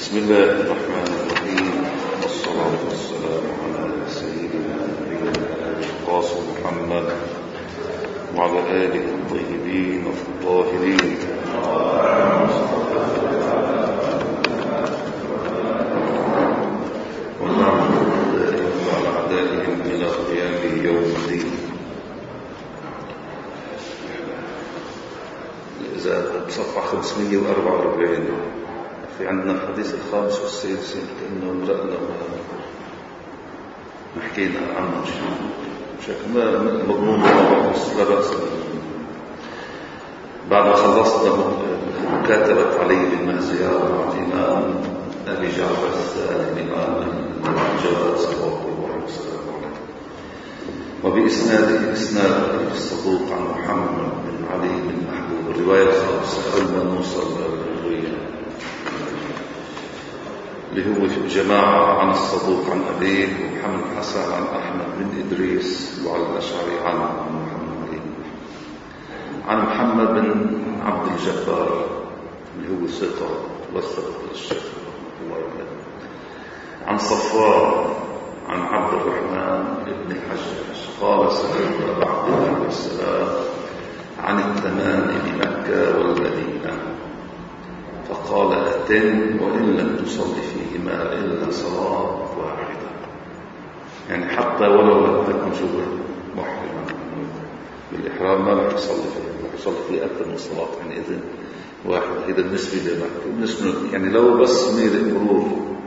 بسم الله الرحمن الرحيم، والصلاة والسلام على سيدنا نبينا القاسم محمد وعلى آله الطيبين الطاهرين. ونعمل على أعدائهم إلى قيام يوم الدين. إذا صفحة 544 في عندنا الحديث الخامس والسادس، كأنه امرأنا ما حكينا عنه بشكل مضمون لا بأس. بعد ما خلصنا مكاتبة علي بن مهزيار مع الإمام أبي جعفر الثاني الإمام الجواد صلى الله عليه وسلم، وبإسناده إسناد الصدوق عن محمد بن علي بن محبوب، الرواية الخامسة قبل ما نوصل للرواية اللي هو في جماعة عن الصدوق عن أبيه محمد حسن عن أحمد بن إدريس وعلى الأشعري عن محمد عن محمد بن عبد الجبار اللي هو ثقة وثق الشيخ الله عليه، عن صفوان عن عبد الرحمن بن الحجاج قال سألت أبا عبد الله عليه السلام عن التمام بمكة والمدينة فقال أتم وإن لم تصلي فيهما إلا صلاة واحدة، يعني حتى ولو لم تكن شبه محرما بالإحرام ما رح يصلي فيه، رح يصلي فيه أكثر من صلاة، يعني إذن واحدة. هذا بالنسبة لمكة. بالنسبة يعني لو بس ميل مرور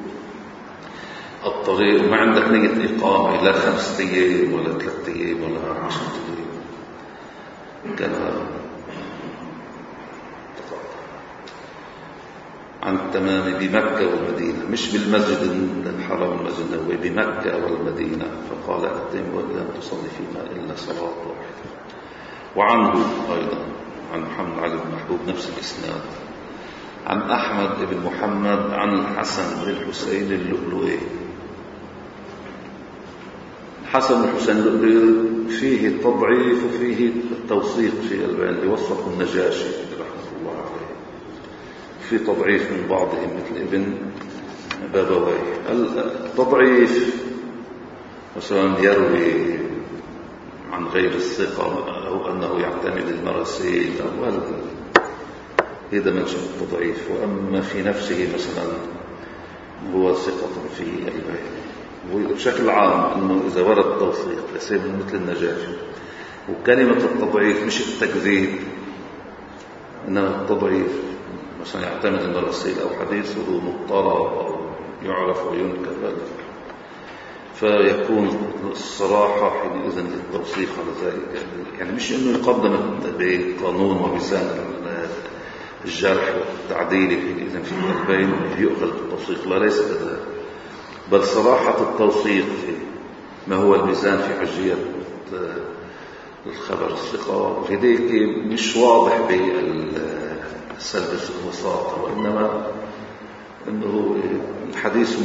الطريق وما عندك نية إقامة لا 5 أيام ولا 3 أيام ولا 10 أيام كان عن التمام بمكة والمدينة، مش بالمسجد الحرام المسجد النبوي، بمكة والمدينة فقال أتم وإن لم تصلي فيما إلا صلاة واحدة. وعنه أيضا عن محمد علي بن محبوب نفس الإسناد عن أحمد بن محمد عن الحسن بن الحسين اللؤلؤي. الحسن بن الحسين اللؤلؤي فيه التضعيف وفيه التوثيق في البيان اللي وثقه النجاشي رحمه الله عليه، في تضعيف من بعضهم مثل ابن بابويه. التضعيف مثلا يروي عن غير الثقة أو أنه يعتمد المراسيل أو هذا من شأن التضعيف. وأما في نفسه مثلا هو ثقة في البيان. وبشكل عام أنه إذا ورد توثيق يصير مثل النجاشي. وكلمة التضعيف مش التكذيب، إنما التضعيف مثلا يعتمد المراسيل أو حديثه مضطرب أو يعرف وينكر، فيكون الصراحة حينئذ للتوثيق على ذلك. يعني مش إنه يقدم بقانون وميزان الجرح والتعديل حينئذ في البين يؤخذ التوثيق، لا ليس كذلك، بل صراحة التوثيق ما هو الميزان في حجية الخبر الثقة. لذلك مش واضح بالسلب الوساطة، وإنما أنه الحديث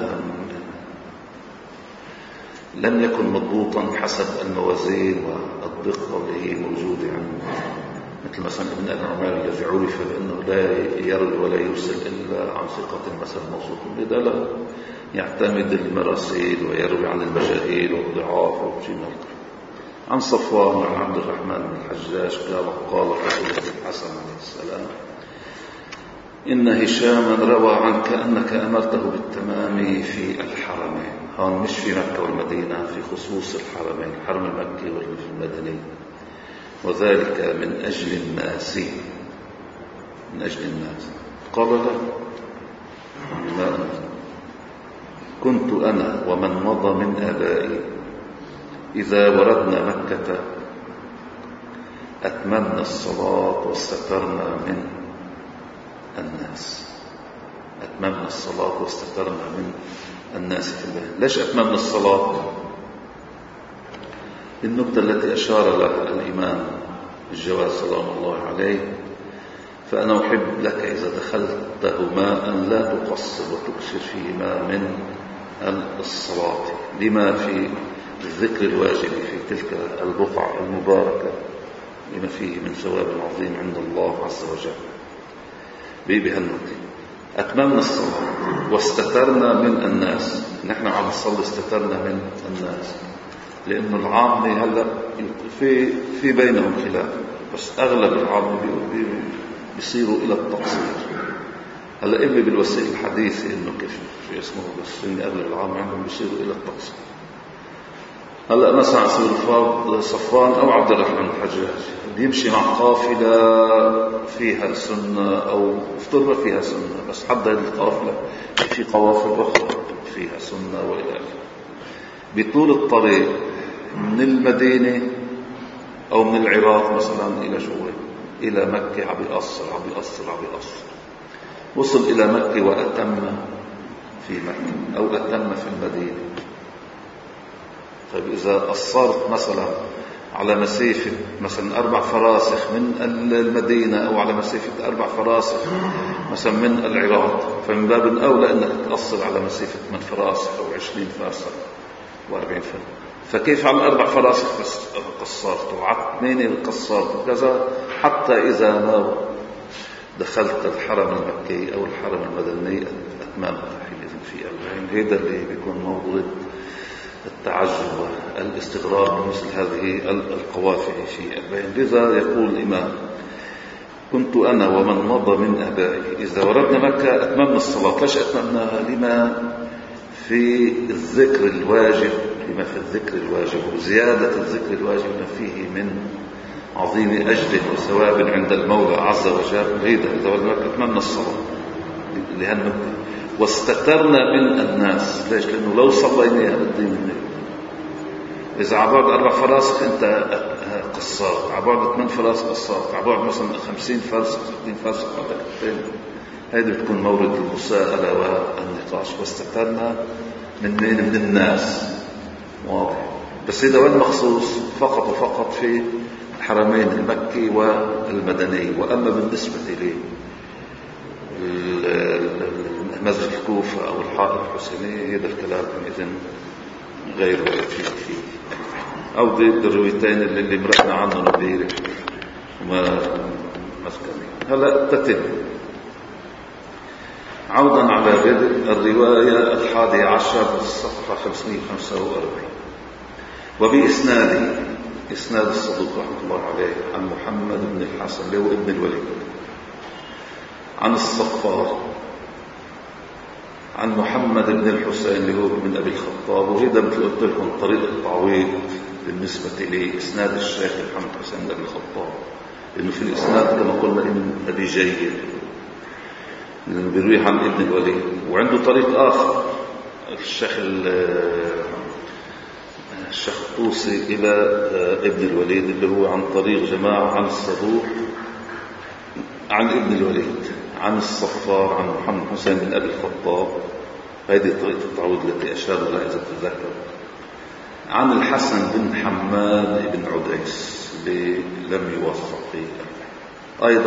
لم يكن مضبوطا حسب الموازين والدقة اللي هي موجودة عنه، مثل مثلا ابن العماري الذي عرف بأنه لا يروي ولا يرسل إلا عن ثقة مثلا موثوق، لذا لا يعتمد المراسيل ويروي عن المشاهير والضعاف وشيء من عن صفوان عن عبد الرحمن بن الحجاج قال رسول الله الحسن عليه السلام إن هشاما روى عنك أنك أمرته بالتمام في الحرمين. هون مش في مكة والمدينة، في خصوص الحرمين، الحرم المكي والمدني، وذلك من أجل الناس، من أجل الناس. قال له كنت أنا ومن مضى من آبائي إذا وردنا مكة أتممنا الصلاة واستترنا من الناس. أتممنا الصلاة واستترنا من الناس في البيت. ليش أتممنا الصلاة؟ النقطة التي أشار لها الإمام الجواد سلام الله عليه، فأنا أحب لك إذا دخلتهما أن لا تقصر وتكثر فيهما من الصلاة، لما في الذكر الواجب في تلك البقعة المباركة، لما فيه من ثواب عظيم عند الله عز وجل. بهالنقطة أتممنا الصلاة واستترنا من الناس. نحن عم نصلي استترنا من الناس، لأنه العامة هلأ في بينهم خلاف، بس أغلب العامة بيصيروا إلى التقصير. هلأ إما بالوسائل الحديثة إنه كيف شو اسمه، بس إن أغلب العامة عندهم بيصيروا إلى التقصير. هلأ مثلا سيد الفاضل صفوان أو عبد الرحمن الحجاج بيمشي مع قافلة فيها سنة أو افترض فيها سنة، بس حد هذه القافلة في قوافل أخرى فيها سنة وإلى آخره. بطول الطريق من المدينة أو من العراق مثلا إلى شوي إلى مكة عم بيقصر. وصل إلى مكة وأتم في مكة أو أتم في المدينة. طيب إذا قصرت مثلا على مسافة مثلا 4 فراسخ من المدينة أو على مسافة 4 فراسخ مثلا من العراق، فمن باب الأولى أنك تقصر على مسافة 8 فراسخ أو 20 فرسخ و40 فرسخ. فكيف على 4 فراسخ بس قصرت وعلى 8 قصرت وكذا، حتى إذا ما دخلت الحرم المكي أو الحرم المدني أتمام حينئذ في 40. هذا اللي بيكون مورد التعجب والاستغراب مثل هذه القوافل في 40. لذا يقول الإمام: كنت أنا ومن مضى من أبائي إذا وردنا مكة أتممنا الصلاة. ليش أتممنا؟ لما في الذكر الواجب، وزيادة الذكر الواجب ما فيه من عظيم أجر وثواب عند المولى عز وجل. إذا وردنا مكة أتممنا الصلاة لهالنبي. واستترنا من الناس. ليش؟ لأنه لو صلينا الدين منه، إذا عبارة 4 فراسخ أنت قصرت، عبارة 8 فراسخ قصرت، عبارة مثلا 50 فرسخ 60 فرسخ هذه بتكون مورد المساءلة والنقاش. واستترنا من الناس. واضح. بس إذا وين مخصوص فقط وفقط في الحرمين المكي والمدني. وأما بالنسبة لي مسجد الكوفة أو الحائط الحسيني، هذا الكلام إذن غير فيه أو ضد الروايتين اللي مرقنا عنهم امبارح وما مسكنين. هلا تتم. عودا على بدء الرواية 11 الصفحة 545. إسناد الصدوق رحمة الله عليه عن محمد بن الحسن اللي هو ابن الوليد عن الصفار عن محمد بن الحسين اللي هو ابن أبي الخطاب. وهذا مثل قلت لكم طريق التعويض بالنسبة لإسناد الشيخ محمد حسين بن أبي الخطاب، لأنه في الإسناد كما قلنا ابن أبي جيد لأنه بيروي عن ابن الوليد. وعنده طريق آخر الشيخ الطوسي إلى ابن الوليد اللي هو عن طريق جماعة عن الصدوق عن ابن الوليد عن الصفار عن محمد حسين بن أبي الخطاب. هذه طريقة التعويض التي أشار لها إذا تذكر. عن الحسن بن حماد بن عديس اللي لم يوفق فيه. أيضا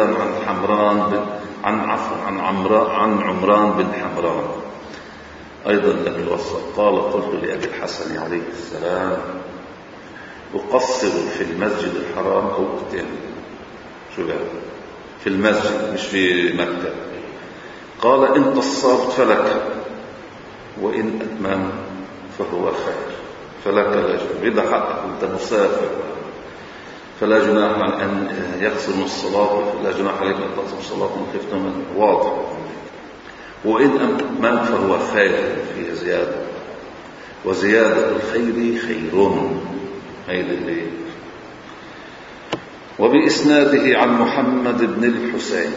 عن عمران بن حمران أيضا لم يوفق. قال: قلت لأبي الحسن عليه السلام: أقصر في المسجد الحرام أو أتم؟ شو قال؟ في المسجد مش في مكة. قال: إن قصرت فلك، وإن أتمم فهو خير، فلك لا جناح. إذا حقك أنت مسافر فلا جناح عن أن يقصر من الصلاة، فلا جناح عليك أن تقصر الصلاة من خفتم. واضح. وإن أتمم فهو خير، فيه زيادة، وزيادة الخير خير. هيدا اللي. وبإسناده عن محمد بن الحسين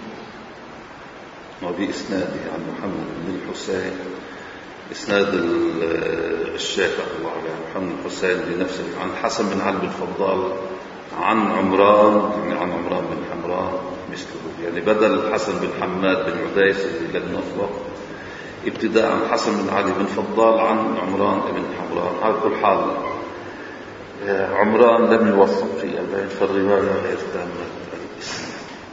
إسناد الشيخ الله عليه محمد الحسين بنفسه عن حسن بن علي بن فضال عن عمران بن حمران مثله. يعني بدل الحسن بن حماد بن عديس اللي لم نطلق ابتداء عن حسن بن علي بن فضال عن عمران بن حمران. على كل حال عمران لم يوفق في البين، فالرواية غير تامة الإسناد.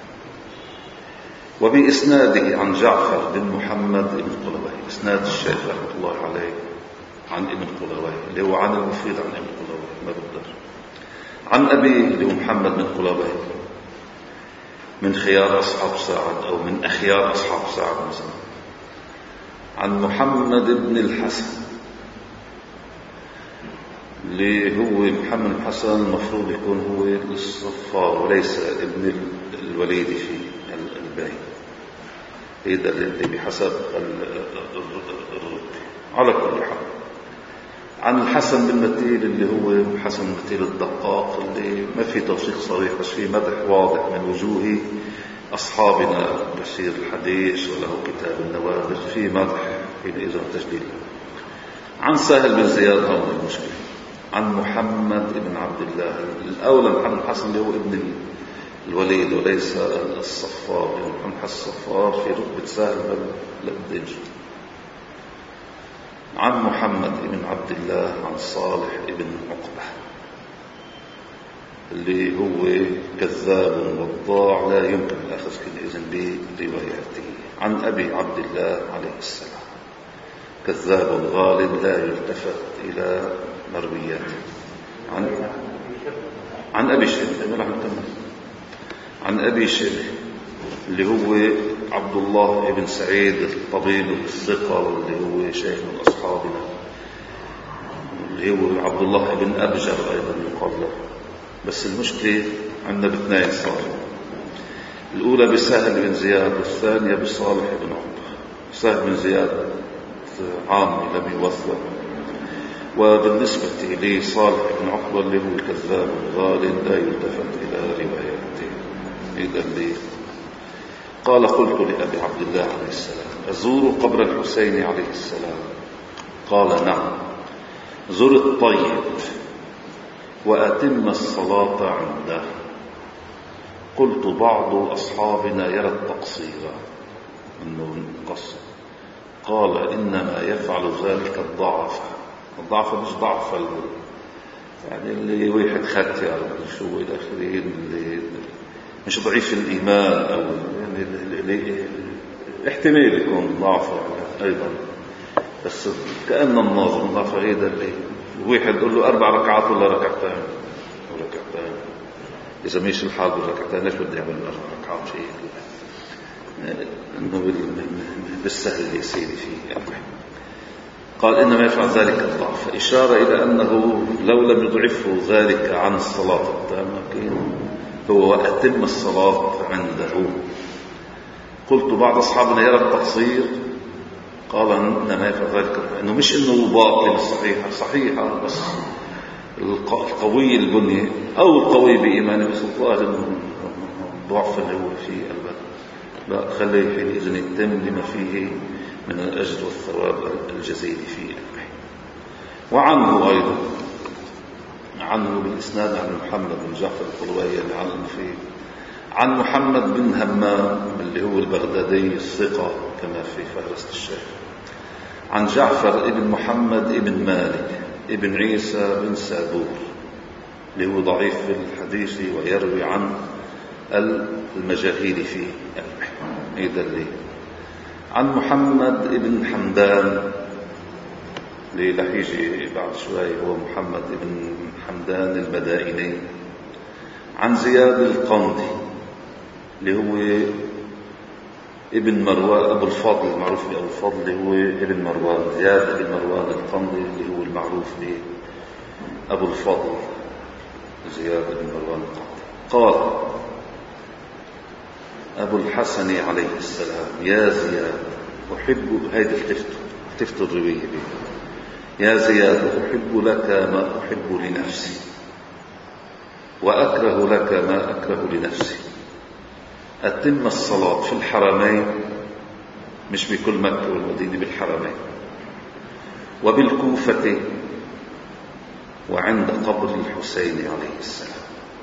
وبإسناده عن جعفر بن محمد بن قلوي، إسناد الشيخ رحمة الله عليه عن ابن قلوي اللي هو عن المفيد عن ابن قلوي ما بدر، عن أبيه اللي هو محمد بن قلوي من خيار أصحاب سعد أو من أخيار أصحاب سعد مثلا. عن محمد بن الحسن اللي هو محمد الحسن المفروض يكون هو الصفار وليس ابن الوليد في الباقي، هذا اللي بحسب الرتبة. على كل حال عن الحسن بن متيل اللي هو حسن بن متيل الدقاق اللي ما في توثيق صريح بس في مدح واضح من وجوه أصحابنا بشير الحديث وله كتاب النوادر في مدح حينئذ تجليل. عن سهل بن زياد هون المشكلة. عن محمد بن عبد الله الأولى محمد الحسن اللي هو ابن الوليد وليس الصفار، يعني محمد الحسن الصفار في رتبة سهل بن الدنج. عن محمد بن عبد الله عن صالح بن عقبة اللي هو كذاب وضاع لا يمكن الأخذ حينئذ برواياته. عن أبي عبد الله عليه السلام كذاب غالب لا يلتفت إلى مروياته. عن أبي شيبة عن أبي شيبة اللي هو عبد الله بن سعيد الطبيب الثقة اللي هو شيخ من أصحابنا، اللي هو عبد الله بن أبجر أيضا يقال له. بس المشكلة عندنا باثنين صار، الأولى بسهل بن زياد والثانية بصالح بن عقبة. سهل بن زياد عام لم يوثق، وبالنسبة لصالح بن عقبة اللي هو الكذاب الغالب لا يلتفت إلى رواياته. إذا اللي قال قلت لأبي عبد الله عليه السلام أزور قبر الحسين عليه السلام؟ قال نعم، زر الطيب وأتم الصلاة عنده. قلت بعض أصحابنا يرى التقصير أنه قصر. قال إنما يفعل ذلك الضعف مش ضعف يعني اللي واحد ختيار شو الآخرين اللي مش ضعيف الإيمان أو يعني اللي احتمال يكون ضعف يعني أيضا، بس كأن الناظر ضعف هذا اللي واحد يقول له 4 ركعات ولا ركعتين إذا مش الحال بالركعتين ليش بدي أعمل 4 ركعات شيء إنه بالسهل اللي يصير فيه يعني. قال إنما يفعل ذلك الضعف، إشارة إلى أنه لو لم يضعفه ذلك عن الصلاة التامة هو أتم الصلاة عنده. قلت بعض أصحابنا يرى التقصير. قال إنما يفعل ذلك إنه مش إنه باطل صحيحة بس القوي البنية أو القوي بإيمانه بس الظاهر إنه ضعف اللي هو فيه البدء لا خليه حينئذ يتم لما فيه من الأجر والثواب الجزيل فيه. وعنه أيضا عنه بالإسناد عن محمد بن جعفر الطلوية اللي علم فيه عن محمد بن همام اللي هو البغدادي الثقة كما في فهرست الشيخ عن جعفر ابن محمد ابن مالك ابن عيسى بن سابور اللي هو ضعيف في الحديث ويروي عن المجاهيل فيه هذا اللي عن محمد ابن حمدان اللي رح يجي بعد شوي هو محمد ابن حمدان البدائني عن زياد القندي اللي هو ابن مروان أبو الفضل المعروف بأبو الفضل اللي هو ابن مروان زياد ابن مروان القندي اللي هو المعروف بأبو الفضل زياد ابن مروان القندي. قال أبو الحسن عليه السلام يا زياد أحب هيدا التفت الروية به يا زياد أحب لك ما أحب لنفسي وأكره لك ما أكره لنفسي. أتم الصلاة في الحرمين مش بكل مكة والمدينة بالحرمين وبالكوفة وعند قبر الحسين عليه السلام.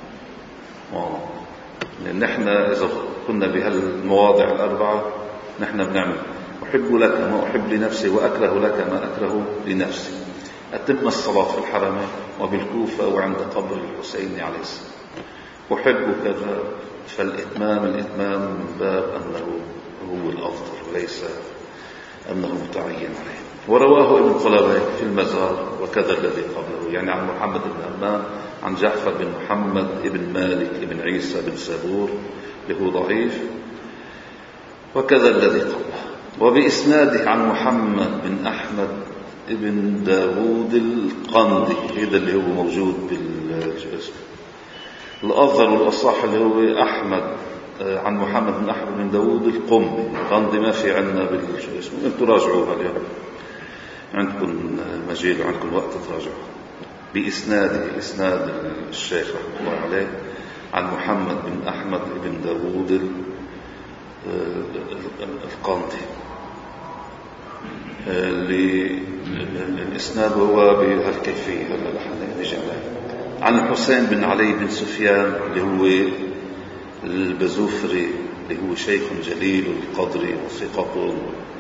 لأن نحن إذا كنا بهالمواضع الأربعة نحن بنعمل أحب لك ما أحب لنفسي وأكره لك ما أكره لنفسي. أتم الصلاة في الحرمين وبالكوفة وعند قبر الحسين عليه السلام. أحب كذا فالإتمام من باب أنه هو الأفضل وليس أنه متعين عليه. ورواه ابن قلابي في المزار وكذا الذي قبله يعني عن محمد بن همام عن جعفر بن محمد بن مالك بن عيسى بن سابور اللي هو ضعيف، وكذا الذي قبله. وبإسناده عن محمد بن أحمد ابن داود القندي، هذا اللي هو موجود بالاسم الأفضل والأصح اللي هو أحمد عن محمد بن أحمد بن داود القندي. ما في عندنا بالاسم، انتم راجعوها اليوم، عندكم مجال وعندكم وقت تراجعوا. بإسناده، إسناد الشيخ رحمه الله عليه عن محمد بن أحمد بن داود القندي. الإسناد هو بهالكيفية هلا نجي عليه. عن الحسين بن علي بن سفيان اللي هو البزوفري، اللي هو شيخ جليل القدر وثقة،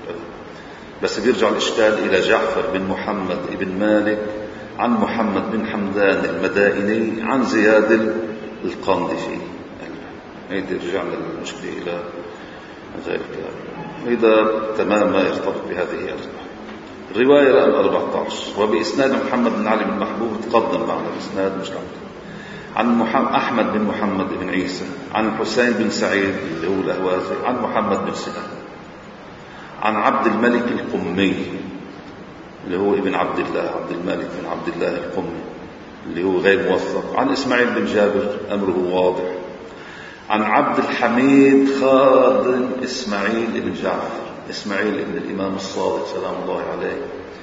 بس بيرجع الإشكال إلى جعفر بن محمد بن مالك عن محمد بن حمدان المدائني عن زياد القندي فيه. هيدا رجعنا المشكلة إلى ذلك. هذا تمام ما يرتبط بهذه الرواية رقم 14. وبإسناد محمد بن علي بن محبوب تقدم معنا الإسناد مش عن أحمد بن محمد بن عيسى عن الحسين بن سعيد اللي هو الأهوازي عن محمد بن سنان عن عبد الملك القمي اللي هو ابن عبد الله، عبد الملك بن عبد الله القمي اللي هو غير موثق. عن إسماعيل بن جابر أمره واضح. عن عبد الحميد خادم إسماعيل بن جعفر، إسماعيل بن الإمام الصادق سلام الله عليه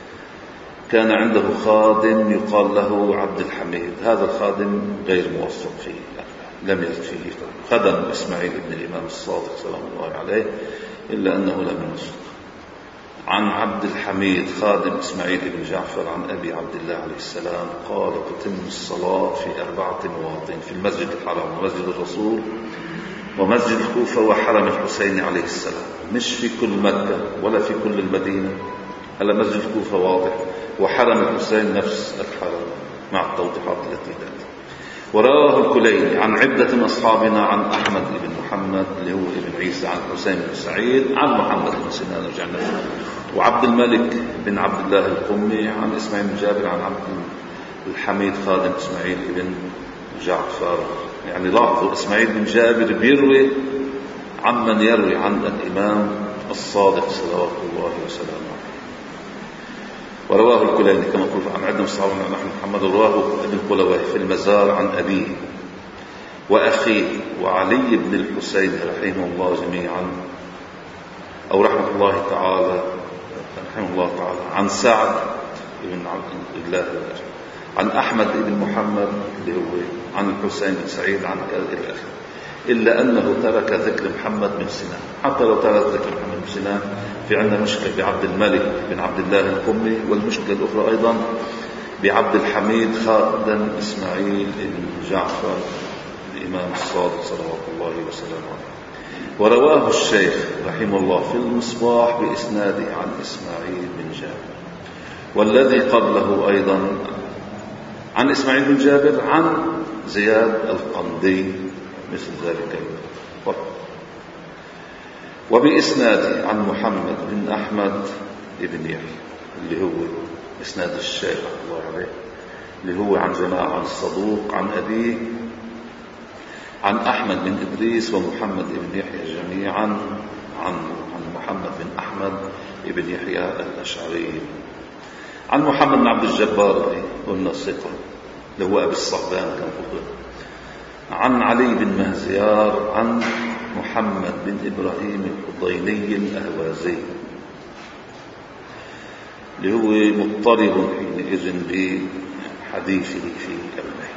كان عنده خادم يقال له عبد الحميد، هذا الخادم غير موثق فيه، لم يرد فيه خدم إسماعيل بن الإمام الصادق سلام الله عليه إلا أنه لم يوثق. عن عبد الحميد خادم إسماعيل بن جعفر عن أبي عبد الله عليه السلام قال تتم الصلاة في 4 مواطن، في المسجد الحرام ومسجد الرسول ومسجد الكوفة وحرم الحسين عليه السلام، مش في كل مكة ولا في كل المدينة. هلا مسجد الكوفة واضح، وحرم الحسين نفس الحرم مع التوضيحات التي تأتي. ورواه الكليني عن عدة من أصحابنا عن أحمد بن محمد اللي هو ابن عيسى عن حسين بن سعيد عن محمد بن سنان رجعنا، وعبد الملك بن عبد الله القمي عن إسماعيل بن جابر عن عبد الحميد خادم إسماعيل بن جعفر. يعني لاحظوا إسماعيل بن جابر بيروي عمن يروي عن الإمام الصادق صلوات الله وسلامه عليه. ورواه الكليني كما قلت عن عدة من الصحابة عن محمد، رواه ابن قلوي في المزار عن أبيه وأخيه وعلي بن الحسين رحمه الله جميعا، أو رحمه الله تعالى عن سعد بن عبد الله عن أحمد بن محمد اللي هو عن الحسين بن سعيد عن كذا، إلا أنه ترك ذكر محمد بن سنان. حتى لو ترك ذكر محمد بن سنان في عندنا مشكلة بعبد الملك بن عبد الله القمي، والمشكلة الأخرى أيضا بعبد الحميد خادم إسماعيل بن جعفر الإمام الصادق صلوات الله وسلامه عليه. ورواه الشيخ رحمه الله في المصباح بإسناده عن إسماعيل بن جابر، والذي قبله أيضا عن إسماعيل بن جابر عن زياد القندي مثل ذلك. وبإسناده عن محمد بن أحمد بن يحيى اللي هو إسناد الشيخ الله عليه، اللي هو عن جماعة عن الصدوق عن أبيه عن أحمد بن إدريس ومحمد بن يحيى جميعا عن محمد بن أحمد بن يحيى الأشعري عن محمد بن عبد الجبار قلنا الثقة اللي هو أبي الصعبان كان قلت، عن علي بن مهزيار عن محمد بن إبراهيم الحضيني الأهوازي اللي هو مضطرب حينئذ بحديثه في كلمه.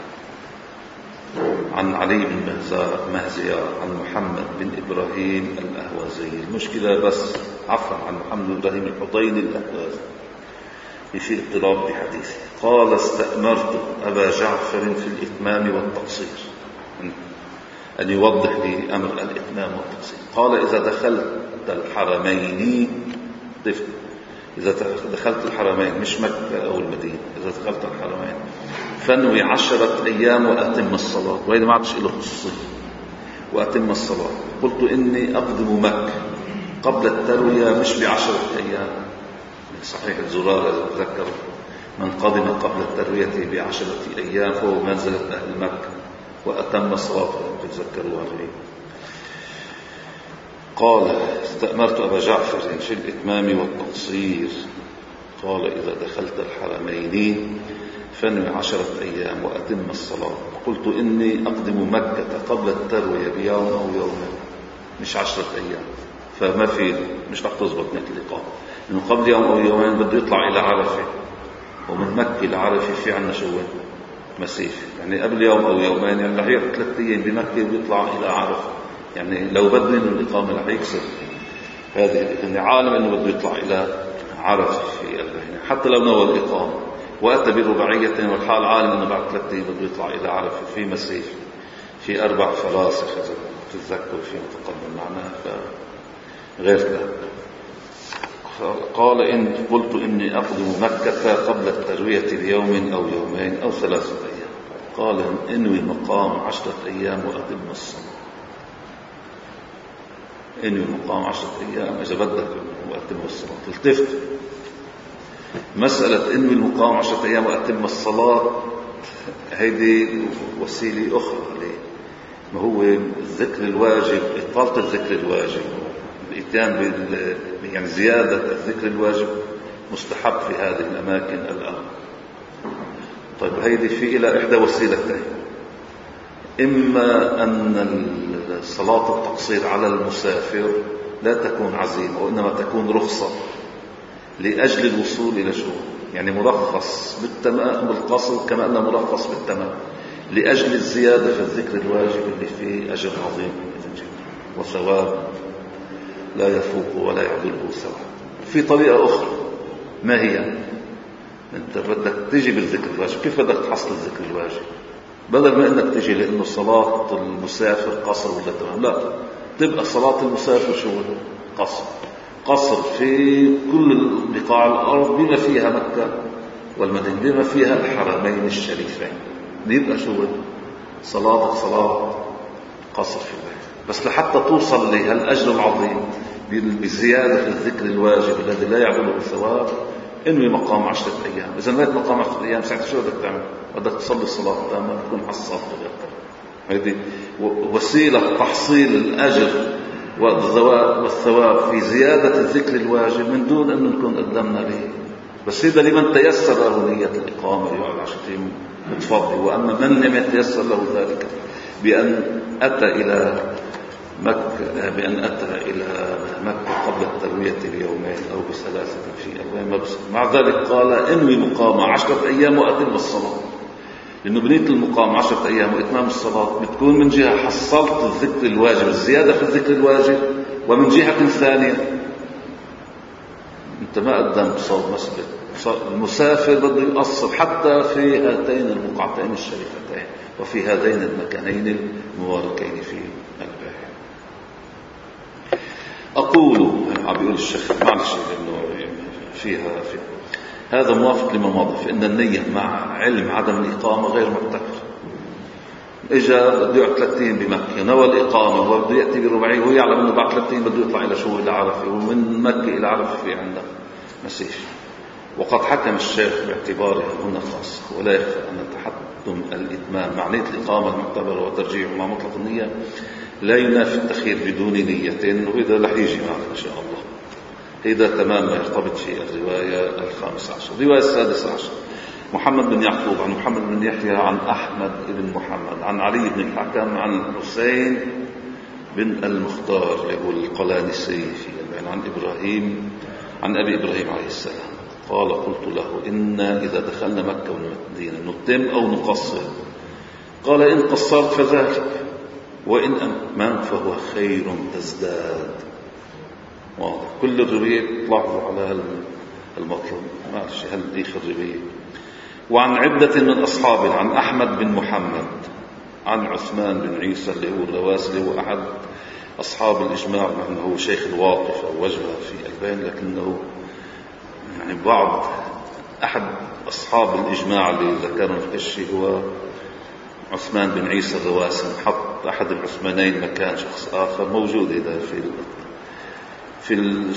عن علي بن مهزيار عن محمد بن إبراهيم الأهوازي. المشكلة بس عفوا عن محمد بن إبراهيم الحضيني الأهوازي في اضطراب بحديثه. قال استأمرت أبا جعفر في الإتمام والتقصير، أن يوضح لي أمر الإتمام والتقصير. قال إذا دخلت الحرمين، إذا دخلت الحرمين مش مكة أو المدينة، إذا دخلت الحرمين فانوي 10 أيام وأتم الصلاة، وإذا ما عادش له خصوصية وأتم الصلاة. قلت إني أقدم مكة قبل التروية مش ب10 أيام، صحيح الزرار إذا تذكر من قدم قبل التروية ب10 أيام فهو منزلة أهل مكة وأتم الصلاة تذكروا هذه. قال استأمرت أبا جعفر في الإتمام والتقصير. قال إذا دخلت الحرمين فانوي 10 أيام وأتم الصلاة. قلت إني أقدم مكة قبل التروية بيوم أو يومين، مش 10 أيام، فما في، مش رح تزبط مثل الإقامة، إنه قبل يوم أو يومين بده يطلع إلى عرفة، ومن مكة لعرفة في عنا شو مسيف، يعني قبل يوم أو يومين، يعني رح يقعد 3 أيام بمكة ويطلع إلى عرفة. يعني لو بده إنه الإقامة رح يكسر هذه، يعني عالم إنه بده يطلع إلى عرفة في يعني حتى لو نوى الإقامة وأتى برباعية والحال عالم إنه بعد 3 أيام بده يطلع إلى عرفة في مسيف، في 4 فراسخ إذا تتذكر في متقدم معنا، فغير ذلك. قال إن قلت إني أقدم مكة قبل التروية بيوم أو يومين أو 3 أيام. قال انوي مقام 10 أيام وأتم الصلاة. انوي مقام 10 أيام إذا بدك وأتم الصلاة. التفت مسألة انوي المقام 10 أيام وأتم الصلاة، هيدي وسيلة أخرى ليه؟ ما هو الذكر الواجب، إطالة الذكر الواجب، الإتيان يعني زيادة الذكر الواجب مستحب في هذه الأماكن الآن. طيب هيدي في إلى إحدى وسيلتين: إما أن صلاة التقصير على المسافر لا تكون عزيمة وإنما تكون رخصة لأجل الوصول إلى شو، يعني مرخص بالتمام بالقصر كما أنه مرخص بالتمام لأجل الزيادة في الذكر الواجب اللي فيه أجر عظيم وثواب لا يفوق ولا يعدله ثواب. في طريقة أخرى، ما هي؟ أنت بدك تيجي بالذكر الواجب. كيف بدك تحصل الذكر الواجب؟ بدل ما أنك تيجي لأنه صلاة المسافر قصر ولا تمام، لا، تبقى صلاة المسافر شو؟ قصر في كل بقاع الأرض بما فيها مكة والمدينة، بما فيها الحرمين الشريفين، يبقى شو؟ صلاة قصر في البيت. بس لحتى توصل لهالأجر العظيم بزيادة في الذكر الواجب الذي لا يعدله الثواب، انوي مقام 10 أيام. إذا نويت مقام 10 أيام ساعتها شو بدك تعمل؟ بدك تصلي الصلاة تامة، تكون حصلت هذه وسيلة تحصيل الأجر والثواب في زيادة الذكر الواجب من دون أن نكون قدمنا به. بس هذا لمن تيسر له نية الإقامة يقعد 10 أيام متفضل. وأما من لم يتيسر له ذلك بأن أتى إلى مكة قبل التروية بيومين أو ب3 في أيام، مع ذلك قال انوي مقام 10 أيام وأتم الصلاة، لأنه بنية المقام 10 أيام وإتمام الصلاة بتكون من جهة حصلت الذكر الواجب، الزيادة في الذكر الواجب، ومن جهة ثانية أنت ما قدمت صوت مسجد. المسافر بده يقصر حتى في هاتين البقعتين الشريفتين وفي هذين المكانين المباركين في الباحث. أقول عم بيقول الشيخ معلش لأنه فيها هذا موافق لما مضى، فإن النية مع علم عدم الإقامة غير معتبر. إجا بده يقعد 3 أيام بمكة، نوى الإقامة وبده يأتي برباعية وهو يعلم أنه بعد 3 أيام بده يطلع إلى شو؟ إلى عرفة، ومن مكة إلى عرفة في عندنا مسيح. وقد حكم الشيخ باعتبارها هنا خاص، ولا يخفى أن تحتم الإتمام مع نية الإقامة المعتبرة وترجيع مع مطلق النية لا ينافي التخيير بدون نية، وإذا رح يجي معنا إن شاء الله. هذا تمام ما يرتبط في الرواية 15. الرواية 16: محمد بن يعقوب عن محمد بن يحيى عن أحمد بن محمد عن علي بن الحكم عن حسين بن المختار اللي هو القلانسي عن إبراهيم عن أبي إبراهيم عليه السلام قال: قلت له: إنا إذا دخلنا مكة والمدينة نتم أو نقصر؟ قال: إن قصرت فذلك، وإن أتممت فهو خير تزداد. واضح. كل الروايات طلعوا على المطلب، ماشي هل الرواية. وعن عدة من أصحابه عن أحمد بن محمد عن عثمان بن عيسى اللي هو الرواسلي، هو أحد أصحاب الإجماع، مع أنه هو شيخ الواقف أو وجهه في البين، لكنه يعني أحد أصحاب الإجماع اللي ذكرهم في الشيء هو عثمان بن عيسى الرواسلي. حط أحد العثمانين مكان شخص آخر موجود إذا في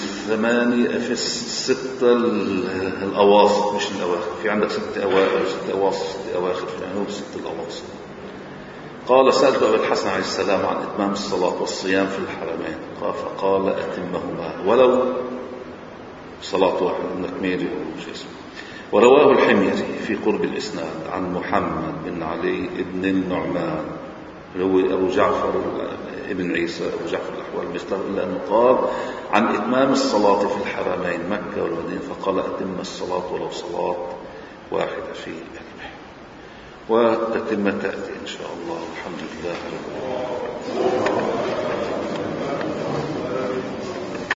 6 الأواسط، مش الأواخر. في عندك 6 أوائل 6 أواسط 6 أواخر في العنوب 6 الأواسط. قال سألت أبا الحسن عليه السلام عن إتمام الصلاة والصيام في الحرمين، فقال أتمهما ولو صلاة واحدة من تكميل جسم. ورواه الحميري في قرب الإسناد عن محمد بن علي بن النعمان هو أبو جعفر ابن عيسى أبو جعفر الأحوال المستغرب، لأنه قال عن إتمام الصلاة في الحرمين مكة والمدينة، فقال أتم الصلاة ولو صلاة واحدة في البحر. والتتمة تأتي إن شاء الله. الحمد لله رب العالمين.